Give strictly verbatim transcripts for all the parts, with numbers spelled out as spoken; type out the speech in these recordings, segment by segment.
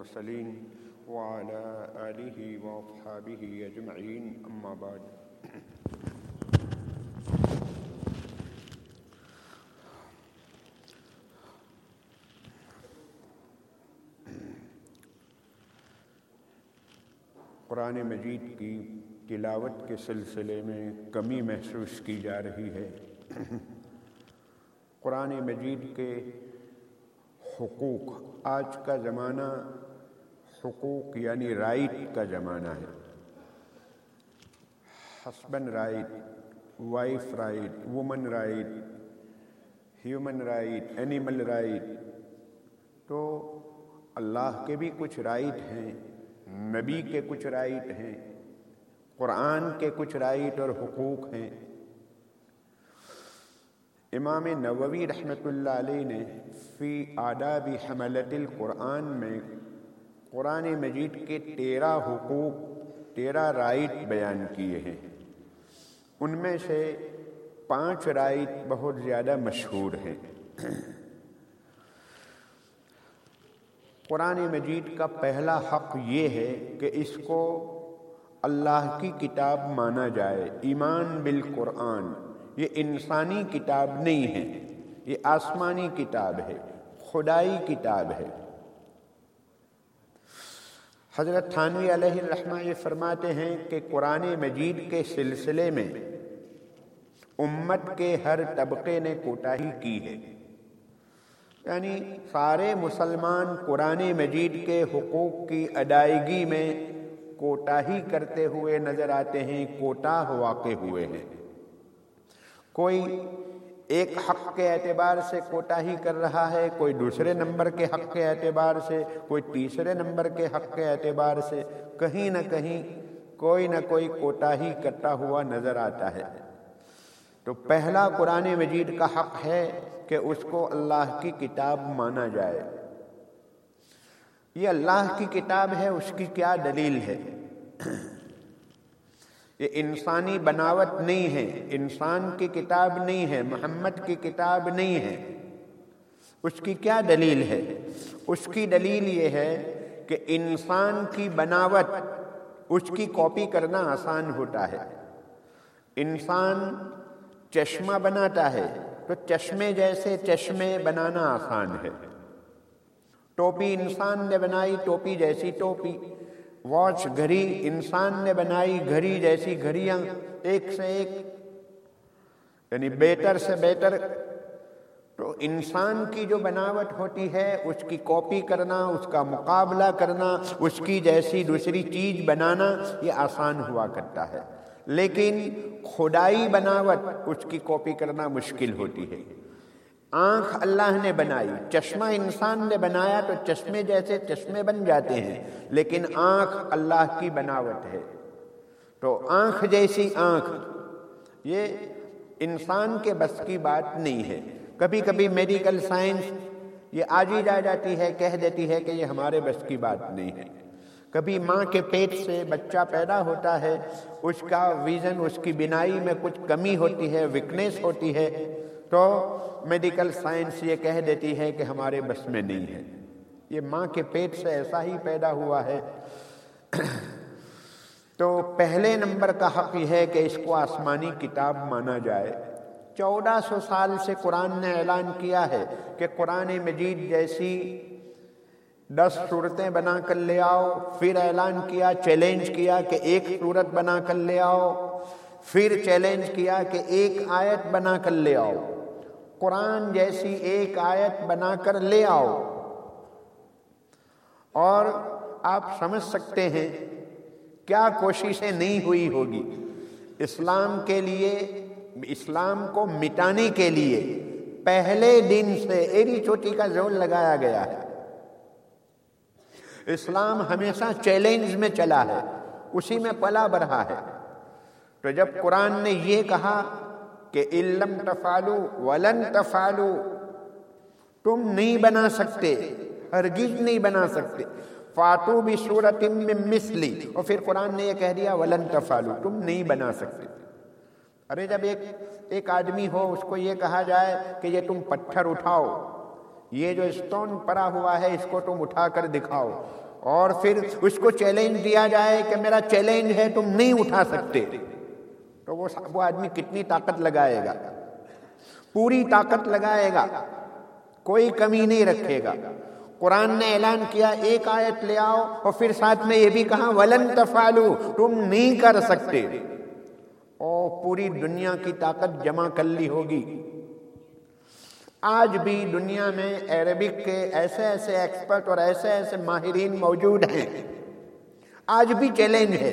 المرسلين وعلى آله وأصحابه أجمعين أما بعد قرآن مجید کی تلاوت کے سلسلے میں کمی محسوس کی جا رہی ہے۔ قرآن مجید کے حقوق، آج کا زمانہ حقوق یعنی رائٹ کا زمانہ ہے۔ Husband right, wife right, women right, human right, animal right, تو اللہ کے بھی کچھ رائٹ ہیں، نبی کے کچھ رائٹ ہیں، قرآن کے کچھ رائٹ اور حقوق ہیں۔ امام نووی رحمۃ اللہ علیہ نے فی آداب حملۃ القرآن میں قرآن مجید کے تیرہ حقوق، تیرہ رائٹ بیان کیے ہیں۔ ان میں سے پانچ رائٹ بہت زیادہ مشہور ہیں۔ قرآن مجید کا پہلا حق یہ ہے کہ اس کو اللہ کی کتاب مانا جائے۔ ایمان بالقرآن، یہ انسانی کتاب نہیں ہے، یہ آسمانی کتاب ہے، خدائی کتاب ہے۔ حضرت تھانوی علیہ الرحمہ یہ فرماتے ہیں کہ قرآن مجید کے سلسلے میں امت کے ہر طبقے نے کوتاہی کی ہے، یعنی سارے مسلمان قرآن مجید کے حقوق کی ادائیگی میں کوتاہی کرتے ہوئے نظر آتے ہیں، کوتاہ واقع ہوئے ہیں۔ کوئی ایک حق کے اعتبار سے کوتاہی کر رہا ہے، کوئی دوسرے نمبر کے حق کے اعتبار سے، کوئی تیسرے نمبر کے حق کے اعتبار سے، کہیں نہ کہیں کوئی نہ کوئی کوتاہی کرتا ہوا نظر آتا ہے۔ تو پہلا قرآن مجید کا حق ہے کہ اس کو اللہ کی کتاب مانا جائے۔ یہ اللہ کی کتاب ہے، اس کی کیا دلیل ہے؟ یہ انسانی بناوٹ نہیں ہے، انسان کی کتاب نہیں ہے، محمد کی کتاب نہیں ہے۔ اس کی کیا دلیل ہے؟ اس کی دلیل یہ ہے کہ انسان کی بناوٹ، اس کی کاپی کرنا آسان ہوتا ہے۔ انسان چشمہ بناتا ہے تو چشمے جیسے چشمے بنانا آسان ہے۔ ٹوپی انسان نے بنائی، ٹوپی جیسی ٹوپی۔ واچ، گھڑی انسان نے بنائی، گھڑی جیسی گھڑیاں، ایک سے ایک، یعنی بہتر سے بہتر۔ تو انسان کی جو بناوٹ ہوتی ہے اس کی کاپی کرنا، اس کا مقابلہ کرنا، اس کی جیسی دوسری چیز بنانا یہ آسان ہوا کرتا ہے، لیکن خدائی بناوٹ اس کی کاپی کرنا مشکل ہوتی ہے۔ آنکھ اللہ نے بنائی، چشمہ انسان نے بنایا تو چشمے جیسے چشمے بن جاتے ہیں، لیکن آنکھ اللہ کی بناوٹ ہے۔ تو آنکھ جیسی آنکھ یہ انسان کے بس کی بات نہیں ہے۔ کبھی کبھی میڈیکل سائنس یہ آجی جا جاتی ہے، کہہ دیتی ہے کہ یہ ہمارے بس کی بات نہیں ہے۔ کبھی ماں کے پیٹ سے بچہ پیدا ہوتا ہے، اس کا ویژن، اس کی بینائی میں کچھ کمی ہوتی ہے، ویکنیس ہوتی ہے، تو میڈیکل سائنس یہ کہہ دیتی ہے کہ ہمارے بس میں نہیں ہے، یہ ماں کے پیٹ سے ایسا ہی پیدا ہوا ہے۔ تو پہلے نمبر کا حق یہ ہے کہ اس کو آسمانی کتاب مانا جائے۔ چودہ سو سال سے قرآن نے اعلان کیا ہے کہ قرآن مجید جیسی دس صورتیں بنا کر لے آؤ، پھر اعلان کیا، چیلنج کیا کہ ایک صورت بنا کر لے آؤ، پھر چیلنج کیا کہ ایک آیت بنا کر لے آؤ، قرآن جیسی ایک آیت بنا کر لے آؤ۔ اور آپ سمجھ سکتے ہیں کیا کوششیں نہیں ہوئی ہوگی اسلام کے لیے، اسلام کو مٹانے کے لیے۔ پہلے دن سے ایڑی چوٹی کا زور لگایا گیا ہے۔ اسلام ہمیشہ چیلنج میں چلا ہے، اسی میں پلا بڑھا ہے۔ تو جب قرآن نے یہ کہا کہ اِلَّمْ تَفْعَلُوا وَلَن تَفْعَلُوا، تم نہیں بنا سکتے، ہرگز نہیں بنا سکتے، فَاتُوا بِسُورَةٍ مِّن مِّثْلِهِ، اور پھر قرآن نے یہ کہہ دیا وَلَن تَفْعَلُوا، تم نہیں بنا سکتے۔ ارے جب ایک ایک آدمی ہو، اس کو یہ کہا جائے کہ یہ تم پتھر اٹھاؤ، یہ جو اسٹون پڑا ہوا ہے اس کو تم اٹھا کر دکھاؤ، اور پھر اس کو چیلنج دیا جائے کہ میرا چیلنج ہے تم نہیں اٹھا سکتے، تو وہ وہ آدمی کتنی طاقت لگائے گا؟ پوری طاقت لگائے گا، کوئی کمی نہیں رکھے گا۔ قرآن نے اعلان کیا ایک آیت لے آؤ اور پھر ساتھ میں یہ بھی کہا وَلَن تَفْعَلُوا، تم نہیں کر سکتے، اور پوری دنیا کی طاقت جمع کر لی ہوگی۔ آج بھی دنیا میں عربک کے ایسے ایسے ایکسپرٹ اور ایسے ایسے ماہرین موجود ہیں، آج بھی چیلنج ہے۔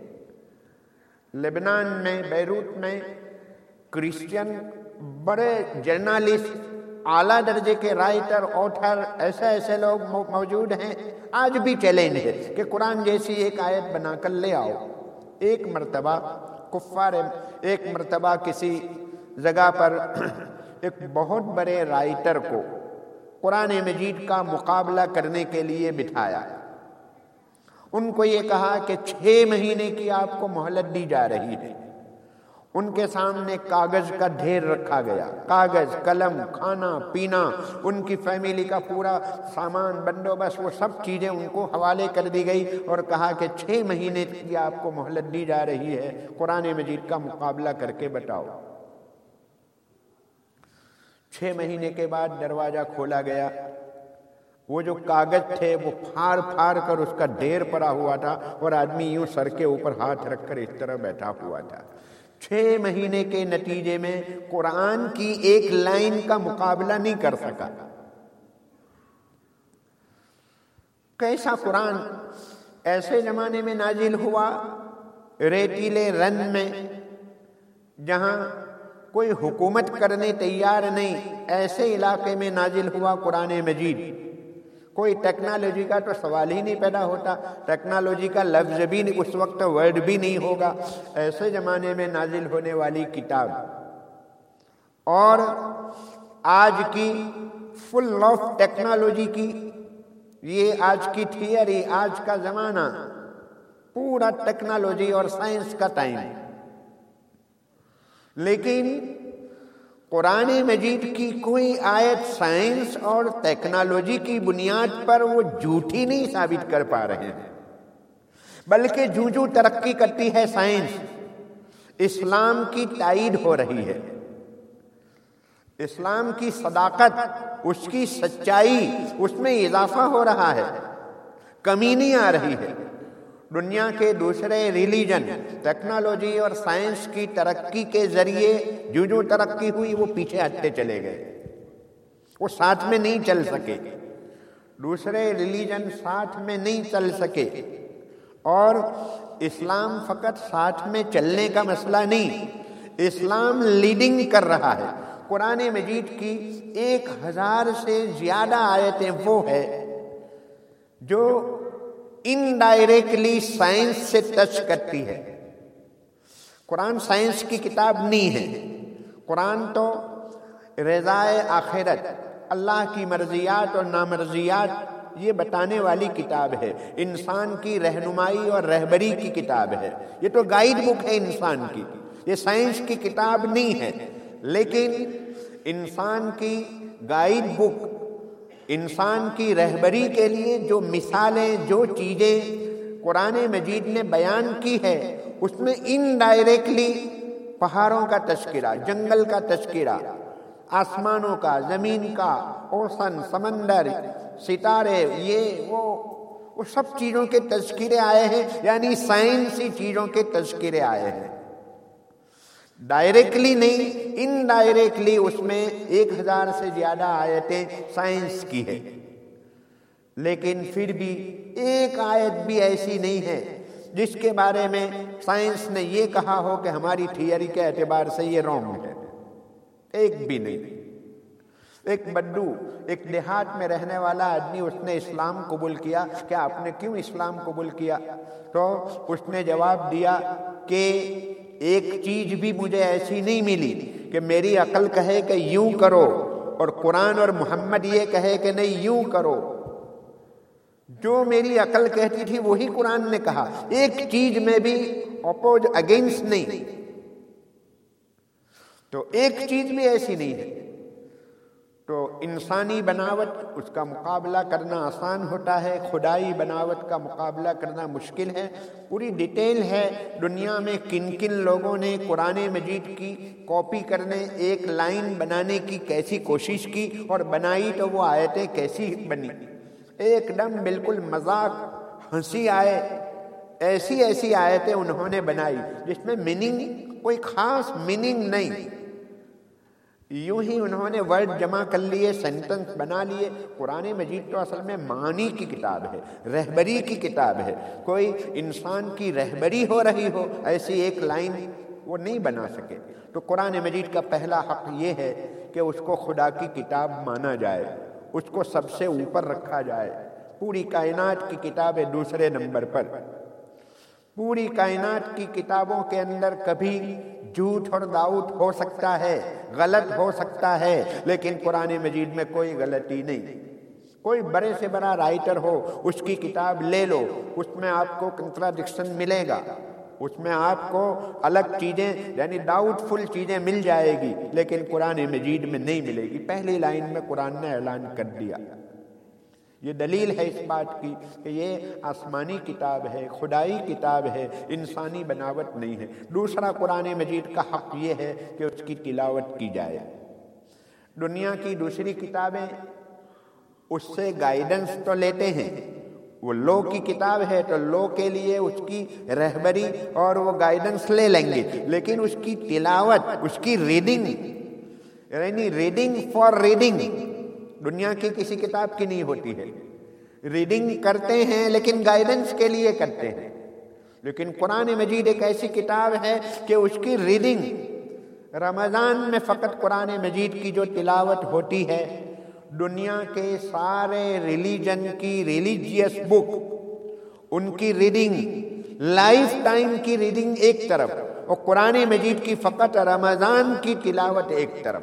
لبنان میں، بیروت میں کرسچین بڑے جرنالسٹ، اعلیٰ درجے کے رائٹر، آتھر، ایسے ایسے لوگ موجود ہیں، آج بھی چیلنج ہے کہ قرآن جیسی ایک آیت بنا کر لے آؤ۔ ایک مرتبہ کفار ایک مرتبہ کسی جگہ پر ایک بہت بڑے رائٹر کو قرآن مجید کا مقابلہ کرنے کے لیے بٹھایا۔ ان کو یہ کہا کہ چھ مہینے کی آپ کو مہلت دی جا رہی ہے۔ ان کے سامنے کاغذ کا ڈھیر رکھا گیا، کاغذ، قلم، کھانا پینا، ان کی فیملی کا پورا سامان، بندوبست، وہ سب چیزیں ان کو حوالے کر دی گئی اور کہا کہ چھ مہینے کی آپ کو مہلت دی جا رہی ہے، قرآن مجید کا مقابلہ کر کے بتاؤ۔ چھ مہینے کے بعد دروازہ کھولا گیا، وہ جو کاغذ تھے وہ پھاڑ پھاڑ کر اس کا ڈھیر پڑا ہوا تھا، اور آدمی یوں سر کے اوپر ہاتھ رکھ کر اس طرح بیٹھا ہوا تھا۔ چھ مہینے کے نتیجے میں قرآن کی ایک لائن کا مقابلہ نہیں کر سکا۔ کیسا قرآن ایسے زمانے میں نازل ہوا، ریتیلے رن میں، جہاں کوئی حکومت کرنے تیار نہیں، ایسے علاقے میں نازل ہوا قرآن مجید۔ کوئی ٹیکنالوجی کا تو سوال ہی نہیں پیدا ہوتا، ٹیکنالوجی کا لفظ بھی نہیں، اس وقت ورڈ بھی نہیں ہوگا، ایسے زمانے میں نازل ہونے والی کتاب، اور آج کی فل آف ٹیکنالوجی کی، یہ آج کی تھیوری، آج کا زمانہ پورا ٹیکنالوجی اور سائنس کا ٹائم ہے، لیکن قرآن مجید کی کوئی آیت سائنس اور ٹیکنالوجی کی بنیاد پر وہ جھوٹی نہیں ثابت کر پا رہے ہیں، بلکہ جوں جوں ترقی کرتی ہے سائنس، اسلام کی تائید ہو رہی ہے، اسلام کی صداقت، اس کی سچائی، اس میں اضافہ ہو رہا ہے، کمی نہیں آ رہی ہے۔ دنیا کے دوسرے ریلیجن ٹیکنالوجی اور سائنس کی ترقی کے ذریعے جو جو ترقی ہوئی وہ پیچھے ہٹتے چلے گئے، وہ ساتھ میں نہیں چل سکے، دوسرے ریلیجن ساتھ میں نہیں چل سکے، اور اسلام فقط ساتھ میں چلنے کا مسئلہ نہیں، اسلام لیڈنگ کر رہا ہے۔ قرآن مجید کی ایک ہزار سے زیادہ آیتیں وہ ہے جو انڈائریکٹلی سائنس سے ٹچ کرتی ہے۔ قرآن سائنس کی کتاب نہیں ہے، قرآن تو رضائے آخرت، اللہ کی مرضیات اور نامرضیات یہ بتانے والی کتاب ہے، انسان کی رہنمائی اور رہبری کی کتاب ہے، یہ تو گائیڈ بک ہے انسان کی، یہ سائنس کی کتاب نہیں ہے، لیکن انسان کی گائیڈ بک، انسان کی رہبری کے لیے جو مثالیں، جو چیزیں قرآن مجید نے بیان کی ہے، اس میں انڈائریکٹلی پہاڑوں کا تذکرہ، جنگل کا تذکرہ، آسمانوں کا، زمین کا، اوشن، سمندر، ستارے، یہ وہ وہ سب چیزوں کے تذکرے آئے ہیں، یعنی سائنسی چیزوں کے تذکرے آئے ہیں، ڈائریکٹلی نہیں، انڈائریکٹلی اس میں ایک ہزار سے زیادہ آیتیں سائنس کی ہے، لیکن پھر بھی ایک آیت بھی ایسی نہیں ہے جس کے بارے میں سائنس نے یہ کہا ہو کہ ہماری تھیوری کے اعتبار سے یہ رانگ ہے، ایک بھی نہیں۔ ایک بدو، ایک دیہات میں رہنے والا آدمی، اس نے اسلام قبول کیا کہ آپ نے کیوں اسلام قبول کیا؟ تو اس نے جواب دیا کہ ایک چیز بھی مجھے ایسی نہیں ملی کہ میری عقل کہے کہ یوں کرو اور قرآن اور محمد یہ کہے کہ نہیں یوں کرو، جو میری عقل کہتی تھی وہی قرآن نے کہا، ایک چیز میں بھی اپوز اگینسٹ نہیں، تو ایک چیز بھی ایسی نہیں ہے۔ تو انسانی بناوٹ اس کا مقابلہ کرنا آسان ہوتا ہے، خدائی بناوٹ کا مقابلہ کرنا مشکل ہے۔ پوری ڈیٹیل ہے دنیا میں کن کن لوگوں نے قرآن مجید کی کاپی کرنے، ایک لائن بنانے کی کیسی کوشش کی، اور بنائی تو وہ آیتیں کیسی بنی، ایک دم بالکل مذاق، ہنسی آئے، ایسی ایسی آیتیں انہوں نے بنائی جس میں میننگ، کوئی خاص میننگ نہیں، یوں ہی انہوں نے ورڈ جمع کر لیے، سینٹنس بنا لیے۔ قرآن مجید تو اصل میں معنی کی کتاب ہے، رہبری کی کتاب ہے، کوئی انسان کی رہبری ہو رہی ہو ایسی ایک لائن وہ نہیں بنا سکے۔ تو قرآن مجید کا پہلا حق یہ ہے کہ اس کو خدا کی کتاب مانا جائے، اس کو سب سے اوپر رکھا جائے۔ پوری کائنات کی کتاب ہے دوسرے نمبر پر۔ پوری کائنات کی کتابوں کے اندر کبھی جھوٹ اور داؤٹ ہو سکتا ہے، غلط ہو سکتا ہے، لیکن قرآن مجید میں کوئی غلطی نہیں۔ کوئی بڑے سے بڑا رائٹر ہو، اس کی کتاب لے لو، اس میں آپ کو کنٹراڈکشن ملے گا، اس میں آپ کو الگ چیزیں یعنی ڈاؤٹ فل چیزیں مل جائے گی، لیکن قرآن مجید میں نہیں ملے گی۔ پہلی لائن میں قرآن نے اعلان کر دیا۔ یہ دلیل ہے اس بات کی کہ یہ آسمانی کتاب ہے، خدائی کتاب ہے، انسانی بناوٹ نہیں ہے۔ دوسرا قرآن مجید کا حق یہ ہے کہ اس کی تلاوت کی جائے۔ دنیا کی دوسری کتابیں اس سے گائیڈنس تو لیتے ہیں، وہ لو کی کتاب ہے تو لو کے لیے اس کی رہبری اور وہ گائیڈنس لے لیں گے، لیکن اس کی تلاوت، اس کی ریڈنگ، یعنی ریڈنگ فار ریڈنگ دنیا کی کسی کتاب کی نہیں ہوتی ہے۔ ریڈنگ کرتے ہیں لیکن گائیڈنس کے لیے کرتے ہیں، لیکن قرآن مجید ایک ایسی کتاب ہے کہ اس کی ریڈنگ رمضان میں فقط قرآن مجید کی جو تلاوت ہوتی ہے، دنیا کے سارے ریلیجن کی ریلیجیس بک، ان کی ریڈنگ، لائف ٹائم کی ریڈنگ ایک طرف، اور قرآن مجید کی فقط رمضان کی تلاوت ایک طرف۔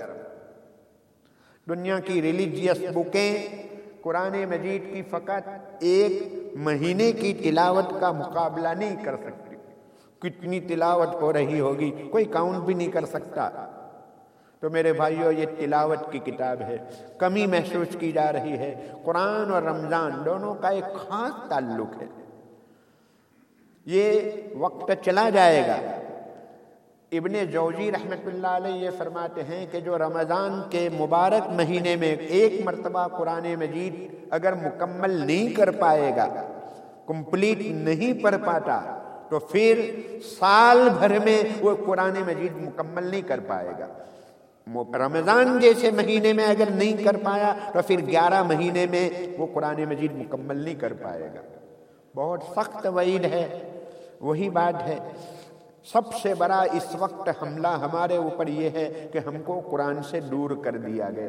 دنیا کی ریلیجیس بکیں قرآن مجید کی فقط ایک مہینے کی تلاوت کا مقابلہ نہیں کر سکتی۔ کتنی تلاوت ہو رہی ہوگی کوئی کاؤنٹ بھی نہیں کر سکتا۔ تو میرے بھائیو، یہ تلاوت کی کتاب ہے، کمی محسوس کی جا رہی ہے۔ قرآن اور رمضان دونوں کا ایک خاص تعلق ہے، یہ وقت چلا جائے گا۔ ابن جوزی رحمۃ اللہ علیہ یہ فرماتے ہیں کہ جو رمضان کے مبارک مہینے میں ایک مرتبہ قرآن مجید اگر مکمل نہیں کر پائے گا، کمپلیٹ نہیں پڑھ پاتا، تو پھر سال بھر میں وہ قرآن مجید مکمل نہیں کر پائے گا۔ رمضان جیسے مہینے میں اگر نہیں کر پایا تو پھر گیارہ مہینے میں وہ قرآن مجید مکمل نہیں کر پائے گا۔ بہت سخت وعید ہے۔ وہی بات ہے، سب سے بڑا اس وقت حملہ ہمارے اوپر یہ ہے کہ ہم کو قرآن سے دور کر دیا گیا۔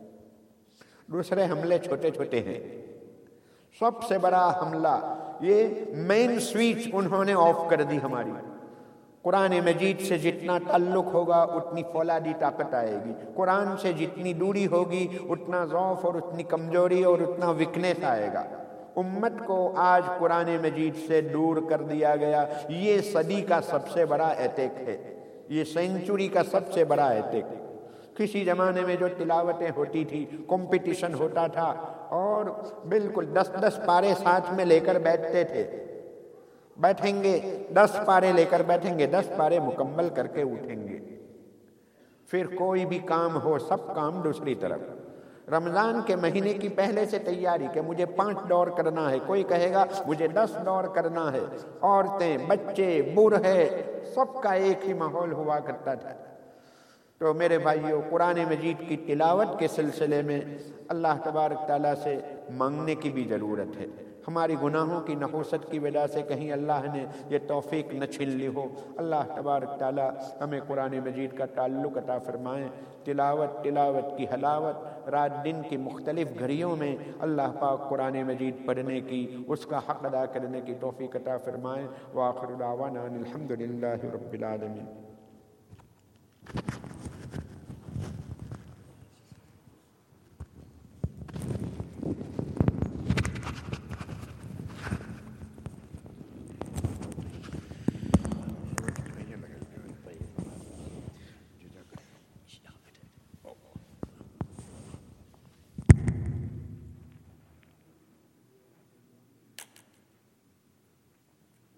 دوسرے حملے چھوٹے چھوٹے ہیں، سب سے بڑا حملہ یہ مین سوئچ انہوں نے آف کر دی ہماری۔ قرآن مجید سے جتنا تعلق ہوگا اتنی فولادی طاقت آئے گی، قرآن سے جتنی دوری ہوگی اتنا ضعف اور اتنی کمزوری اور اتنا ویکنیس آئے گا۔ امت کو آج قرآن مجید سے دور کر دیا گیا۔ یہ صدی کا سب سے بڑا اٹیک ہے، یہ سینچری کا سب سے بڑا اٹیک۔ کسی زمانے میں جو تلاوتیں ہوتی تھی، کمپٹیشن ہوتا تھا، اور بالکل دس دس پارے ساتھ میں لے کر بیٹھتے تھے، بیٹھیں گے دس پارے لے کر بیٹھیں گے، دس پارے مکمل کر کے اٹھیں گے۔ پھر کوئی بھی کام ہو، سب کام دوسری طرف۔ رمضان کے مہینے کی پہلے سے تیاری کہ مجھے پانچ دور کرنا ہے، کوئی کہے گا مجھے دس دور کرنا ہے۔ عورتیں، بچے، بوڑھے، سب کا ایک ہی ماحول ہوا کرتا تھا۔ تو میرے بھائیو، قرآن مجید کی تلاوت کے سلسلے میں اللہ تبارک تعالیٰ سے مانگنے کی بھی ضرورت ہے۔ ہماری گناہوں کی نحوست کی وجہ سے کہیں اللہ نے یہ توفیق نہ چھین لی ہو۔ اللہ تبارک تعالیٰ ہمیں قرآن مجید کا تعلق عطا فرمائیں۔ تلاوت تلاوت کی حلاوت، رات دن کی مختلف گھڑیوں میں اللہ پاک قرآن مجید پڑھنے کی، اس کا حق ادا کرنے کی توفیق عطا فرمائیں۔ وآخر دعوانا الحمد للہ رب العالمین۔